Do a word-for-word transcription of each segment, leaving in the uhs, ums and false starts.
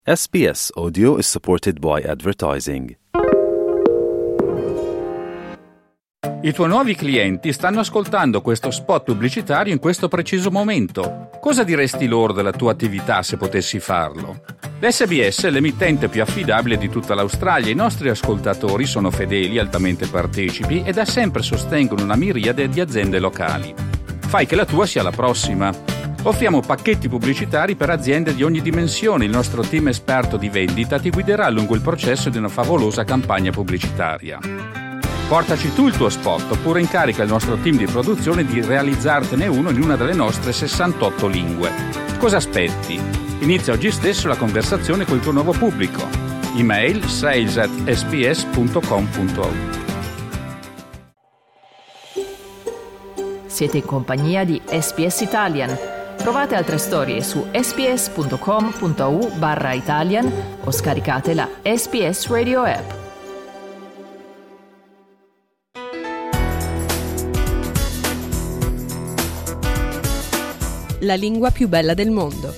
S B S Audio is supported by advertising. I tuoi nuovi clienti stanno ascoltando questo spot pubblicitario in questo preciso momento. Cosa diresti loro della tua attività se potessi farlo? L'S B S è l'emittente più affidabile di tutta l'Australia. I nostri ascoltatori sono fedeli, altamente partecipi e da sempre sostengono una miriade di aziende locali. Fai che la tua sia la prossima. Offriamo pacchetti pubblicitari per aziende di ogni dimensione. Il nostro team esperto di vendita ti guiderà lungo il processo di una favolosa campagna pubblicitaria. Portaci tu il tuo spot oppure incarica il nostro team di produzione di realizzartene uno in una delle nostre sessantotto lingue. Cosa aspetti? Inizia oggi stesso la conversazione col tuo nuovo pubblico. Email sales at s b s punto com punto a u. Siete in compagnia di S B S Italian. Trovate altre storie su sbs.com.au barra Italian o scaricate la S B S Radio app. La lingua più bella del mondo.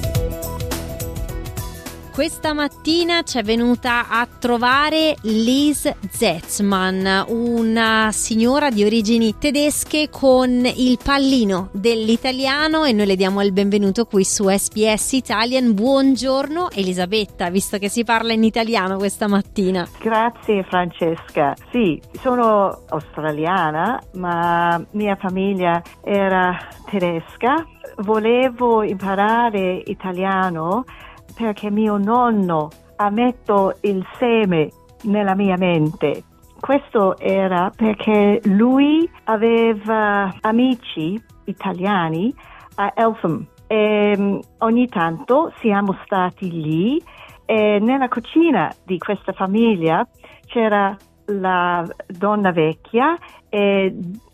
Questa mattina ci è venuta a trovare Liz Zetzman, una signora di origini tedesche con il pallino dell'italiano, e noi le diamo il benvenuto qui su S B S Italian. Buongiorno Elisabetta, visto che si parla in italiano questa mattina. Grazie Francesca. Sì, sono australiana, ma mia famiglia era tedesca. Volevo imparare italiano perché mio nonno ha messo il seme nella mia mente. Questo era perché lui aveva amici italiani a Eltham e ogni tanto siamo stati lì e nella cucina di questa famiglia c'era la donna vecchia e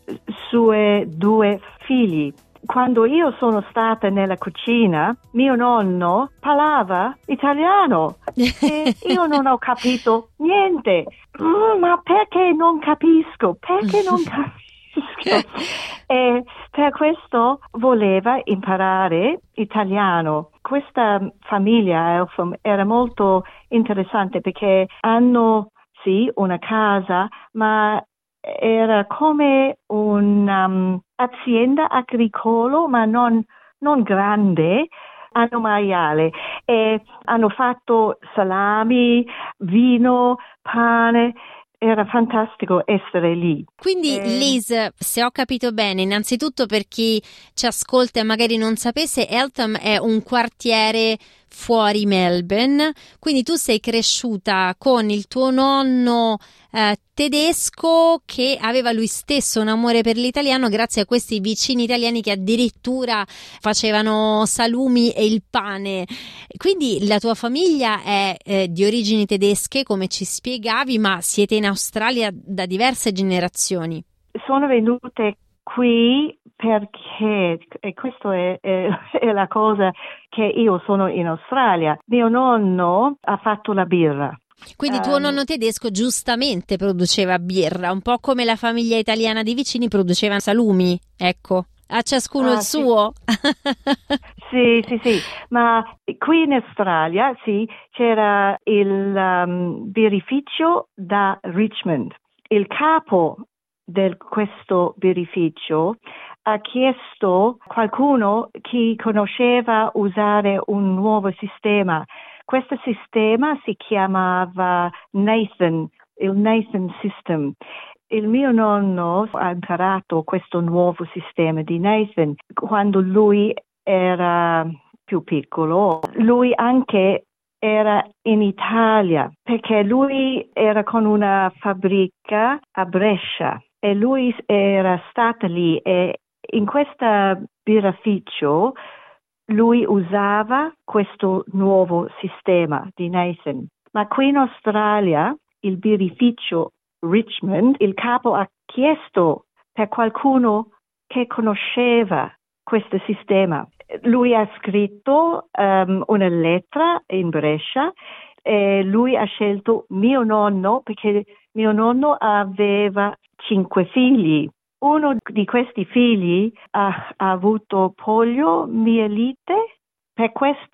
sue due figli. Quando io sono stata nella cucina, mio nonno parlava italiano e io non ho capito niente. Mm, ma perché non capisco? Perché non capisco? E per questo voleva imparare italiano. Questa famiglia Eltham era molto interessante perché hanno sì una casa, ma era come un'azienda um, agricola, ma non, non grande, hanno maiale, e hanno fatto salami, vino, pane. Era fantastico essere lì. Quindi eh... Liz, se ho capito bene, innanzitutto per chi ci ascolta e magari non sapesse, Eltham è un quartiere fuori Melbourne, quindi tu sei cresciuta con il tuo nonno eh, tedesco che aveva lui stesso un amore per l'italiano grazie a questi vicini italiani che addirittura facevano salumi e il pane. Quindi la tua famiglia è eh, di origini tedesche, come ci spiegavi, ma siete in Australia da diverse generazioni. Sono venute qui perché, e questa è, è, è la cosa che io sono in Australia, mio nonno ha fatto la birra. Quindi tuo um, nonno tedesco giustamente produceva birra, un po' come la famiglia italiana di vicini produceva salumi, ecco, a ciascuno ah, il sì. suo. Sì, sì, sì, ma qui in Australia sì, c'era il um, birrificio da Richmond. Il capo di questo birrificio ha chiesto a qualcuno che conosceva usare un nuovo sistema. Questo sistema si chiamava Nathan, il Nathan System. Il mio nonno ha imparato questo nuovo sistema di Nathan quando lui era più piccolo. Lui anche era in Italia perché lui era con una fabbrica a Brescia e lui era stato lì, e in questo birrificio lui usava questo nuovo sistema di Nathan. Ma qui in Australia il birrificio Richmond, il capo ha chiesto per qualcuno che conosceva questo sistema. Lui ha scritto um, una lettera in Brescia e lui ha scelto mio nonno perché mio nonno aveva cinque figli. Uno di questi figli ha, ha avuto poliomielite, per questo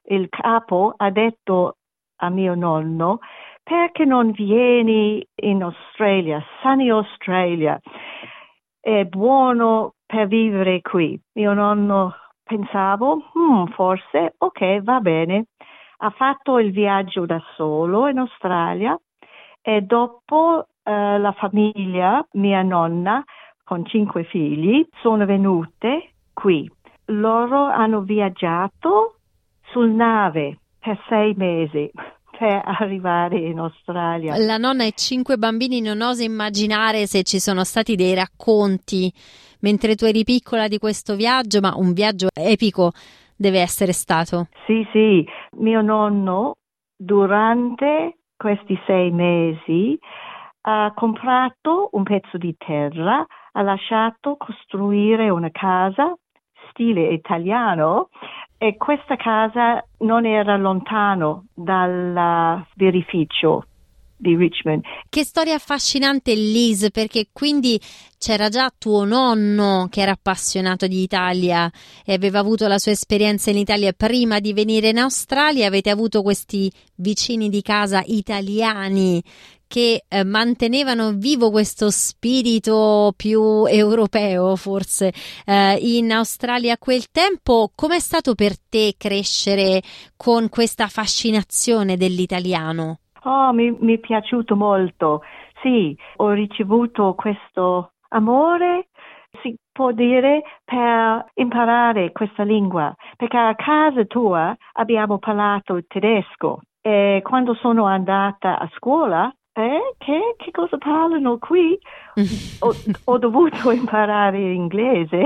il capo ha detto a mio nonno: perché non vieni in Australia, Sunny Australia, è buono per vivere qui. Mio nonno pensavo, hmm, forse, ok, va bene. Ha fatto il viaggio da solo in Australia e dopo eh, la famiglia, mia nonna, con cinque figli, sono venute qui. Loro hanno viaggiato sul nave per sei mesi per arrivare in Australia. La nonna e cinque bambini, non oso immaginare se ci sono stati dei racconti mentre tu eri piccola di questo viaggio, ma un viaggio epico deve essere stato. Sì, sì, mio nonno durante questi sei mesi ha comprato un pezzo di terra, ha lasciato costruire una casa stile italiano e questa casa non era lontano dal birrificio di Richmond. Che storia affascinante, Liz, perché quindi c'era già tuo nonno che era appassionato di Italia e aveva avuto la sua esperienza in Italia prima di venire in Australia. Avete avuto questi vicini di casa italiani che eh, mantenevano vivo questo spirito più europeo, forse, eh, in Australia a quel tempo. Com'è stato per te crescere con questa fascinazione dell'italiano? Oh, mi, mi è piaciuto molto. Sì, ho ricevuto questo amore, si può dire, per imparare questa lingua, perché a casa tua abbiamo parlato tedesco e quando sono andata a scuola, eh, che, che cosa parlano qui? ho, ho dovuto imparare inglese.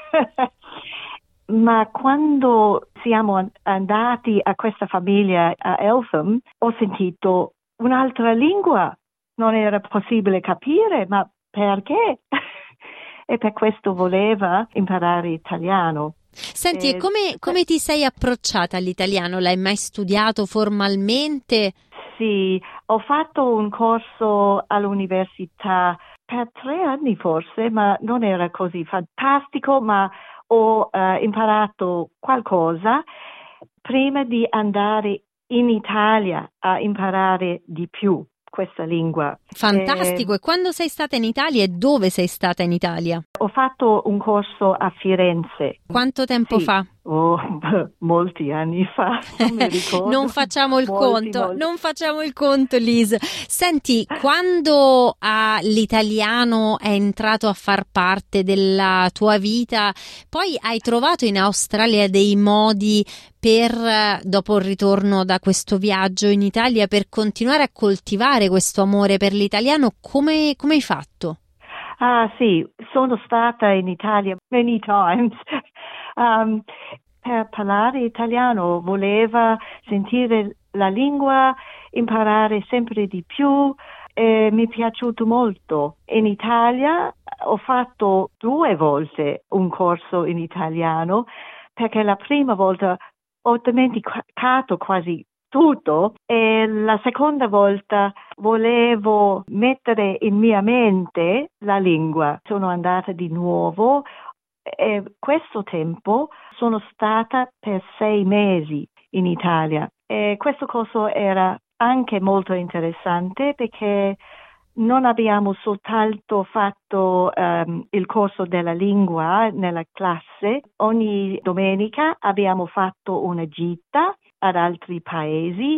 Ma quando siamo andati a questa famiglia a Eltham, ho sentito un'altra lingua. Non era possibile capire, ma perché? E per questo voleva imparare italiano. Senti, e e come, come ti sei approcciata all'italiano? L'hai mai studiato formalmente? Sì, ho fatto un corso all'università per tre anni forse, ma non era così fantastico, ma ho uh, imparato qualcosa prima di andare in Italia a imparare di più questa lingua. Fantastico! Eh, e quando sei stata in Italia e dove sei stata in Italia? Ho fatto un corso a Firenze. Quanto tempo Sì. fa? Oh, molti anni fa, non mi ricordo. Non facciamo il molti, conto, molti. non facciamo il conto, Liz. Senti, quando ah, l'italiano è entrato a far parte della tua vita, poi hai trovato in Australia dei modi per, dopo il ritorno da questo viaggio in Italia, per continuare a coltivare questo amore per l'italiano? Come, come hai fatto? Ah sì, sono stata in Italia many times. Um, per parlare italiano voleva sentire la lingua, imparare sempre di più e mi è piaciuto molto. In Italia ho fatto due volte un corso in italiano perché la prima volta ho dimenticato quasi tutto e la seconda volta volevo mettere in mia mente la lingua. Sono andata di nuovo e questo tempo sono stata per sei mesi in Italia e questo corso era anche molto interessante perché non abbiamo soltanto fatto um, il corso della lingua nella classe, ogni domenica abbiamo fatto una gita ad altri paesi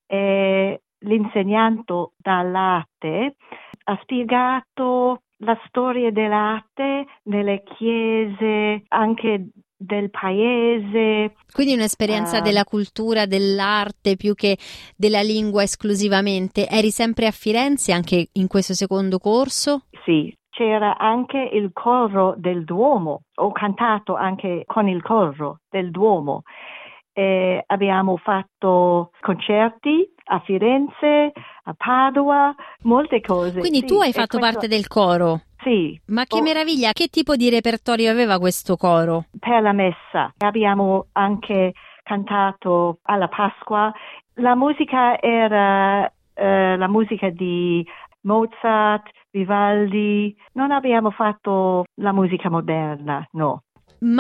e l'insegnante dal latte ha spiegato la storia del latte nelle chiese, anche del paese. Quindi un'esperienza uh, della cultura, dell'arte più che della lingua esclusivamente. Eri sempre a Firenze anche in questo secondo corso? Sì, c'era anche il coro del Duomo. Ho cantato anche con il coro del Duomo. E abbiamo fatto concerti a Firenze, a Padova, molte cose. Quindi sì, tu hai fatto questo... parte del coro? Sì. Ma che oh, meraviglia! Che tipo di repertorio aveva questo coro? Per la messa. Abbiamo anche cantato alla Pasqua. La musica era eh, la musica di Mozart, Vivaldi. Non abbiamo fatto la musica moderna, no. Ma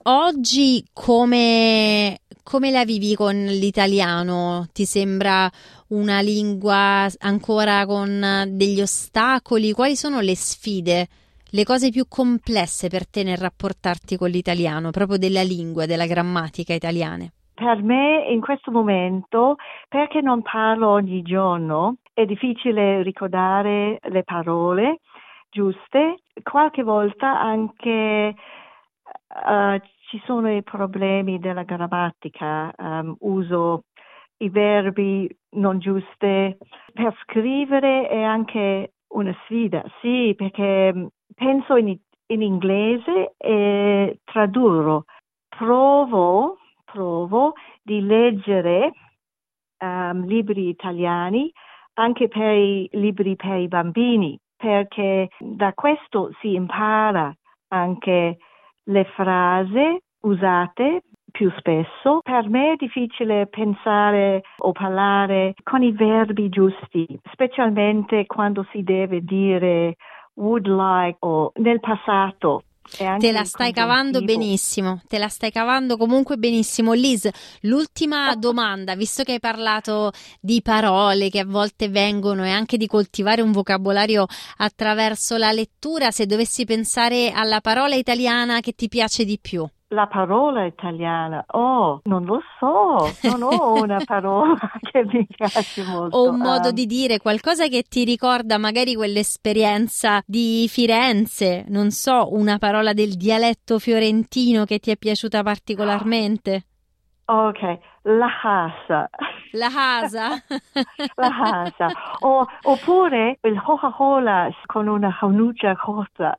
oggi come, come la vivi con l'italiano? Ti sembra una lingua ancora con degli ostacoli? Quali sono le sfide, le cose più complesse per te nel rapportarti con l'italiano, proprio della lingua, della grammatica italiane? Per me in questo momento, perché non parlo ogni giorno, è difficile ricordare le parole giuste. Qualche volta anche uh, ci sono i problemi della grammatica, um, uso i verbi non giusti. Per scrivere è anche una sfida, sì, perché penso in, in inglese e tradurro. Provo, provo di leggere um, libri italiani anche per i libri per i bambini, perché da questo si impara anche le frasi usate più spesso. Per me è difficile pensare o parlare con i verbi giusti, specialmente quando si deve dire would like o nel passato. Te la stai cavando benissimo, te la stai cavando comunque benissimo. Liz, l'ultima domanda, visto che hai parlato di parole che a volte vengono e anche di coltivare un vocabolario attraverso la lettura, se dovessi pensare alla parola italiana che ti piace di più. La parola italiana, oh, non lo so, non ho una parola che mi piace molto. O un modo um, di dire, qualcosa che ti ricorda magari quell'esperienza di Firenze, non so, una parola del dialetto fiorentino che ti è piaciuta particolarmente? Ok, la casa. La casa? La casa. O, oppure il Coca-Cola con una cannuccia corta.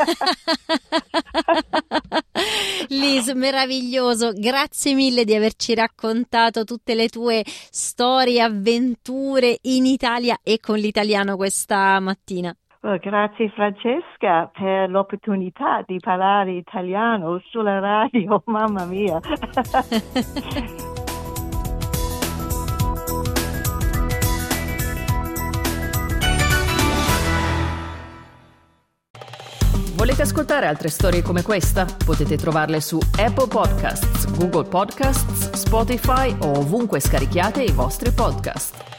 Liz, meraviglioso, grazie mille di averci raccontato tutte le tue storie, avventure in Italia e con l'italiano questa mattina. Oh, grazie Francesca per l'opportunità di parlare italiano sulla radio, mamma mia. Volete ascoltare altre storie come questa? Potete trovarle su Apple Podcasts, Google Podcasts, Spotify o ovunque scarichiate i vostri podcast.